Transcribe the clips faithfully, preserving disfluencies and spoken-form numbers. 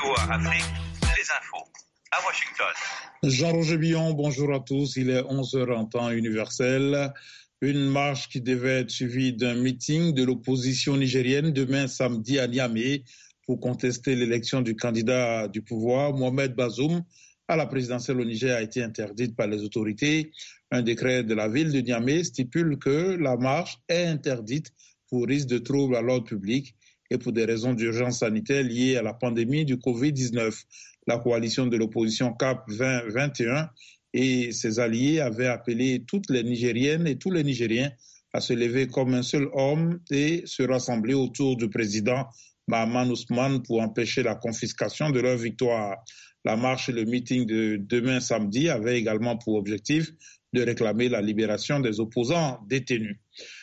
V O A Afrique, les infos à Washington. Jean-Roger Billon, bonjour à tous. Il est onze heures en temps universel. Une marche qui devait être suivie d'un meeting de l'opposition nigérienne demain samedi à Niamey pour contester l'élection du candidat du pouvoir, Mohamed Bazoum, à la présidentielle au Niger a été interdite par les autorités. Un décret de la ville de Niamey stipule que la marche est interdite pour risque de troubles à l'ordre public et pour des raisons d'urgence sanitaire liées à la pandémie du covid dix-neuf. La coalition de l'opposition C A P vingt vingt et un et ses alliés avaient appelé toutes les Nigériennes et tous les Nigériens à se lever comme un seul homme et se rassembler autour du président Mahaman Ousmane pour empêcher la confiscation de leur victoire. La marche et le meeting de demain samedi avaient également pour objectif de réclamer la libération des opposants détenus.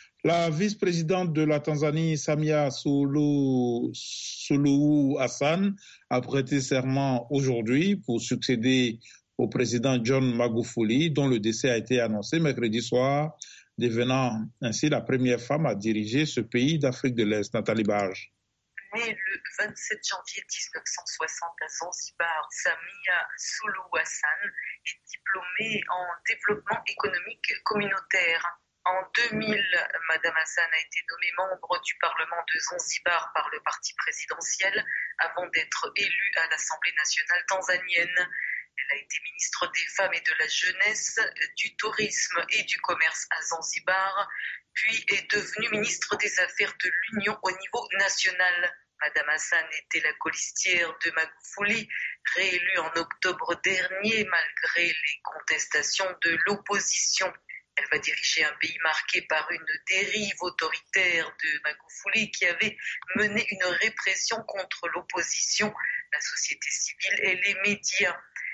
La vice-présidente de la Tanzanie, Samia Suluhu, Suluhu Hassan, a prêté serment aujourd'hui pour succéder au président John Magufuli, dont le décès a été annoncé mercredi soir, devenant ainsi la première femme à diriger ce pays d'Afrique de l'Est. Nathalie Barge. Née le vingt-sept janvier dix-neuf cent soixante à Zanzibar, Samia Suluhu Hassan est diplômée en développement économique communautaire. En deux mille, Madame Hassan a été nommée membre du Parlement de Zanzibar par le parti présidentiel avant d'être élue à l'Assemblée nationale tanzanienne. Elle a été ministre des Femmes et de la Jeunesse, du Tourisme et du Commerce à Zanzibar, puis est devenue ministre des Affaires de l'Union au niveau national. Madame Hassan était la colistière de Magufuli, réélue en octobre dernier malgré les contestations de l'opposition. Elle va diriger un pays marqué par une dérive autoritaire de Magufuli qui avait mené une répression contre l'opposition, la société civile et les médias.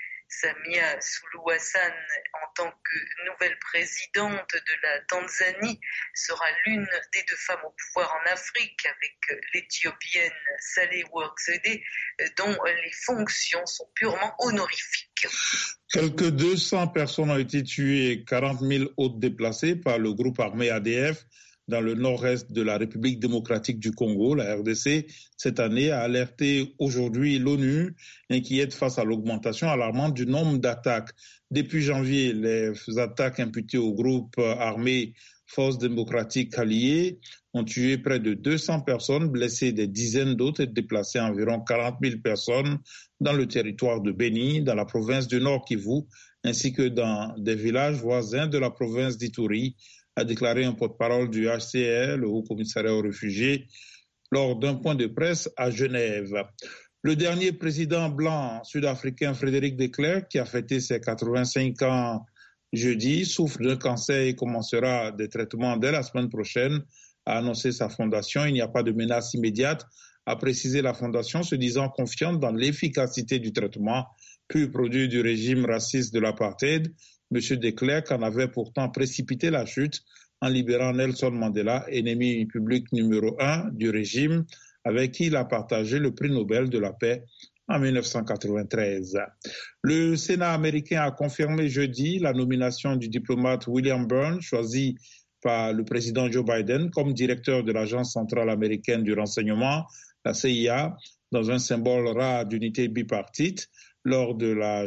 Samia Suluhu Hassan, en tant que nouvelle présidente de la Tanzanie, sera l'une des deux femmes au pouvoir en Afrique avec l'éthiopienne Sahle-Work Zewde, dont les fonctions sont purement honorifiques. Quelques deux cents personnes ont été tuées et quarante mille autres déplacées par le groupe armé A D F dans le nord-est de la République démocratique du Congo. La R D C, cette année, a alerté aujourd'hui l'ONU, inquiète face à l'augmentation alarmante du nombre d'attaques. Depuis janvier, les attaques imputées au groupe armé Forces démocratiques alliées ont tué près de deux cents personnes, blessé des dizaines d'autres et déplacé environ quarante mille personnes dans le territoire de Beni, dans la province du Nord Kivu, ainsi que dans des villages voisins de la province d'Ituri, a déclaré un porte-parole du H C R, le Haut Commissariat aux réfugiés, lors d'un point de presse à Genève. Le dernier président blanc sud-africain, Frédéric de Klerk, qui a fêté ses quatre-vingt-cinq ans jeudi, souffre d'un cancer et commencera des traitements dès la semaine prochaine, a annoncé sa fondation. Il n'y a pas de menace immédiate, a précisé la fondation, se disant confiante dans l'efficacité du traitement, pur produit du régime raciste de l'apartheid. M. de Klerk en avait pourtant précipité la chute en libérant Nelson Mandela, ennemi public numéro un du régime, avec qui il a partagé le prix Nobel de la paix en dix-neuf cent quatre-vingt-treize. Le Sénat américain a confirmé jeudi la nomination du diplomate William Burns, choisi par le président Joe Biden comme directeur de l'Agence centrale américaine du renseignement, la C I A, dans un symbole rare d'unité bipartite. Lors de la,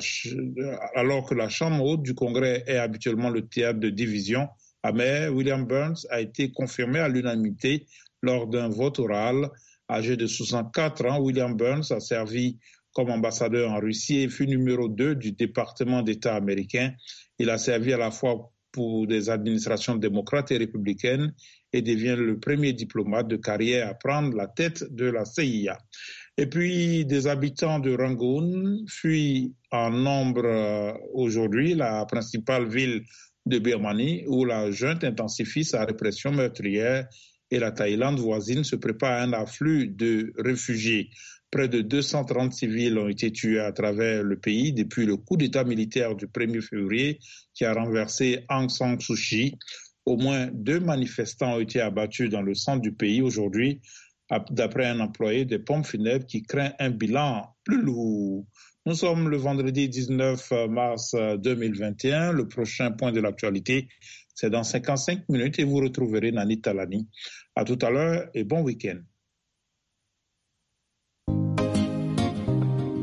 alors que la Chambre haute du Congrès est habituellement le théâtre de division amère, William Burns a été confirmé à l'unanimité lors d'un vote oral. Âgé de soixante-quatre ans, William Burns a servi comme ambassadeur en Russie et fut numéro deux du département d'État américain. Il a servi à la fois pour des administrations démocrates et républicaines et devient le premier diplomate de carrière à prendre la tête de la C I A. Et puis, des habitants de Rangoon fuient en nombre aujourd'hui, la principale ville de Birmanie, où la junte intensifie sa répression meurtrière et la Thaïlande voisine se prépare à un afflux de réfugiés. Près de deux cent trente civils ont été tués à travers le pays depuis le coup d'État militaire du premier février qui a renversé Aung San Suu Kyi. Au moins deux manifestants ont été abattus dans le centre du pays aujourd'hui, d'après un employé des pompes funèbres qui craint un bilan plus lourd. Nous sommes le vendredi dix-neuf mars deux mille vingt et un. Le prochain point de l'actualité, c'est dans cinquante-cinq minutes et vous retrouverez Nani Talani. À tout à l'heure et bon week-end.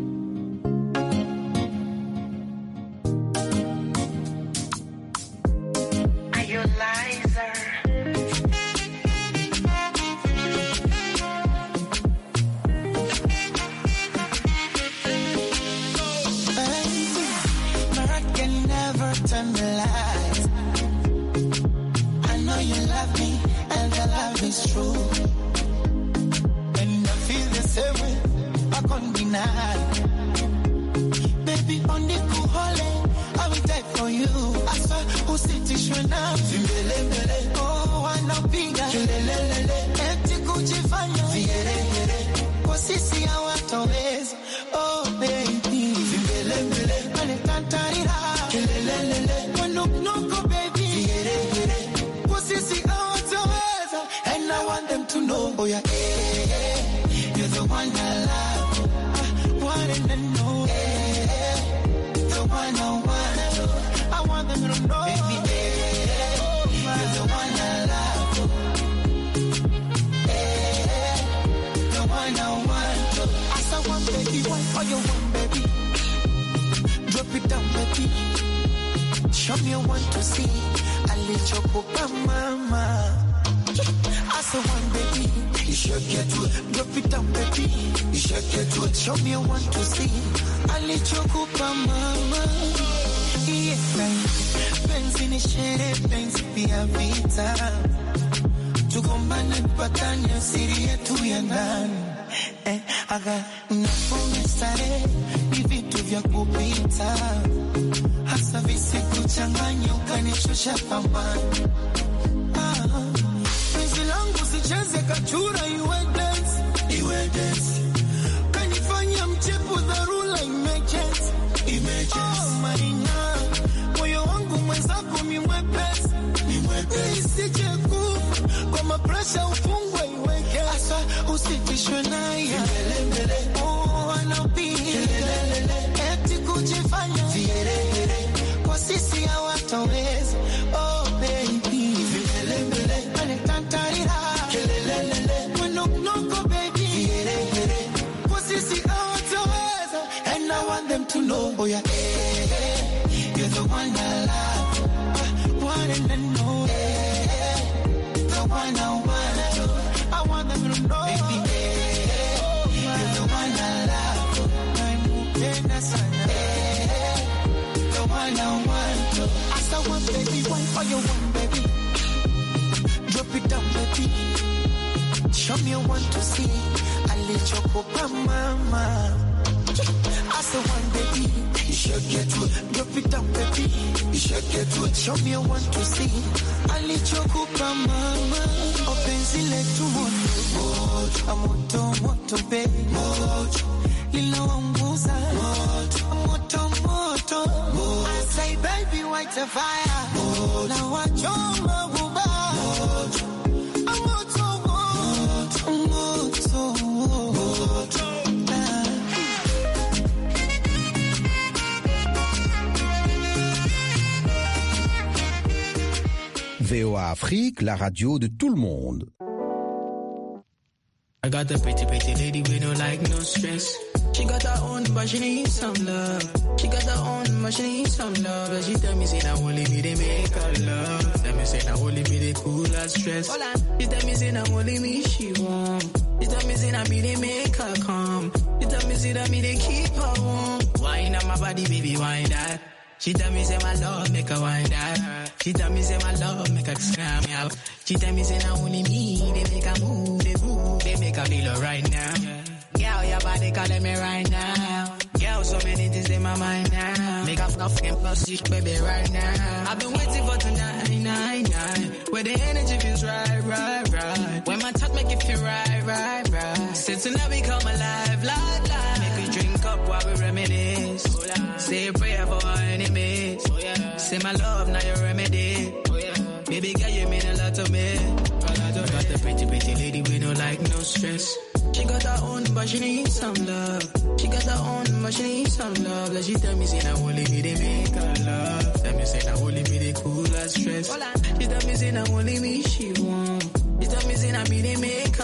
true. And I feel the same way, I can't deny. Baby, on the cool hole, I will die for you. I saw who sit is your name. Vimbele, oh, I know bigger. Lelelele, empty kujifanya. Viere, kwa sisi hawatoweza. Oh, baby. Vimbele, ane tantarira. Lelelele, wanuknuko, baby. Viere, kwa sisi hawatoweza. And I want them to know, oh yeah, eh, eh, you're the one I love. I want them to know, eh, eh, the one I want. I want them to know, baby, eh, you're the one I love. Eh, the one I want. I saw one baby, one for you, one baby. Drop it down, baby. Show me one to see. I let you go, mama. I saw one baby, you should get to it. Drop it down, baby, you should get to it. Show me a one to see. I let you go, mama. Yeah, penzi ni shere, penzi pia vita. Tugombane patani, siri yetu ya ndani. Eh, aga, nafunga stare, ni vitu vya kupita. Hasa visi kuchanganya, ukanishusha pambani. Ah, langu sicheze kachura iwe dance, iwe dance. Kanifanya mchepu dharura emergency, emergency. Oh my God, moyo wangu mwenzako mi mwepesi, mi mwepesi. Isije kufa, kwa mapresha ufungwe iweke. Asa usitishwe naye, oh anapiga, eti kujifanya, kwa sisi hawatoweza. Oh baby, and I want them to know, oh yeah, eh, eh, you're the one I love, uh, one and I know, eh, eh, the one I want. I want them to know, baby, eh, eh, you're the one I love, I'm eh, eh, the one I want. I saw one baby, one for you, one baby. Drop it down, baby. Show me one to see. I let you go, mama. I said one baby, you should get to it. Drop it down, baby, you should get to it. Show me one to see. I let you go, mama. Open zile tu moto, moto, moto, baby, moto. Lila wanguza, moto, moto, moto. I say baby, white fire, moto. Na wachoma buba, moto. V O A Afrique, la radio de tout le monde. I got the pretty, pretty lady with no like, no stress. She got her own, but she need some love. She got her own, but she need some love. And she tell me, say, now only me, they make her love. Tell me, say, now only me, they cool her stress. She tell me, say, now only me, she warm. She tell me, say, now me, they make her calm. She tell me, say, that me, they keep her warm. Wine on my body, baby, wine that. She tell me, say, my love, make her wine that. She tell me, say, my love, make her scram out. She tell me, say, now only me, they make her move, they move, they make her feel alright now. Girl, your body calling me right now. Girl, so many things in my mind now. Make up no fucking pussy, baby, right now. I've been waiting for tonight, night, night. Where the energy feels right, right, right. When my touch make it feel right, right, right. Since tonight we come alive, live, live. Make we drink up while we reminisce. Say a prayer for our enemies. Say my love, now your remedy. Baby girl, you mean a lot to me. Got the pretty, pretty lady with no like, no stress. She got her own, but she needs some love. She got her own, but she needs some love. Like she tell me, say, now only me, they make her love. Tell me, say, now only me, they cool her stress. She tell me, say, now only me, she warm. She tell me, say, now me, they make her